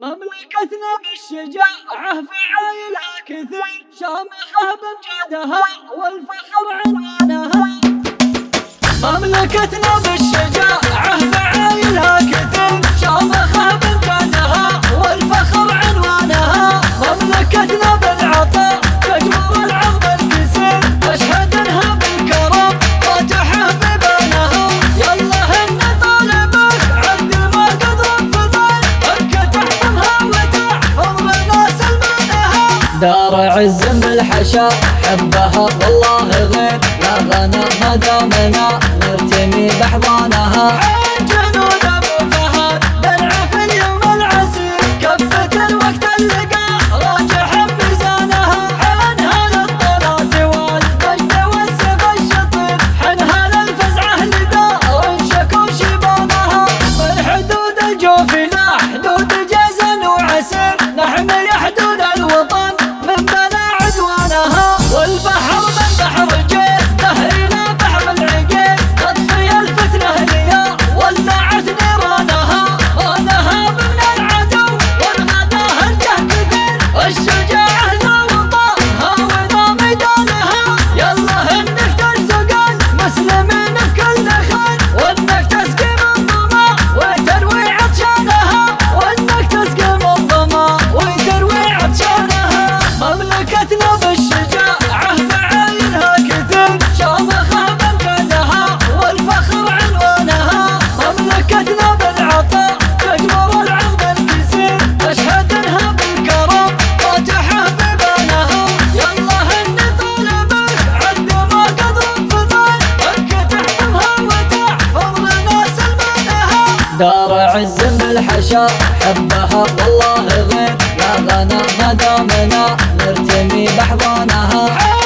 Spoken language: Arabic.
مملكتنا بالشجاعة فعايلها كثير، شامخة بامجادها والفخر عنوانها. مملكتنا بالشجاعة فعايلها كثير، شامخة بامجادها والفخر عنوانها. مملكتنا بالعطاء تجبر العرض الكثير، تشهد انها بالكرم فاتحة ببانها. يلا هن طالبك عد ما قد رفضت، انك تحفظها وتحفظ لنا سلمانها. دار عز بالحشا حبها والله غير، لا غنى ما دامنا نرتمي باحضانها. عين جنود ابو فهد درع في اليوم العسير، كفة الوقت اللقاء راجح بميزانها. حنها للطلعة والمجد والسيف الشطير، حنها للفزعة لدار شكو شيبانها. من حدود الجوف لا حدود جزن وعسير، نحمي حدود الوطن من بلا عدوانها. والبحر من بحر الجيل دهرنا بحر العقيل، تطفي الفتنة ليا ولعت نيرانها. رانها من العدو والغداه الجه كثير، الشجاعة لا وطنها وذا ميدانها. يلا انك ترزق المسلمين بكل خير، وانك تسقي من ظما وتروي عطشانها. وانك تسقي من ظما وتروي عطشانها. مملكتنا بالشجاعة فعايلها كثير، شامخة بامجادها والفخر عنوانها. مملكتنا بالعطاء تجبر العرض الكثير، تشهد انها بالكرم فاتحة ببانها. يلا هن طالبك عد ما قد رفضت، انك تحفظها وتحفظ لنا سلمانها. دار عز بالحشا حبها والله غير، لا غنى ما دامنا نرتمي باحضانها.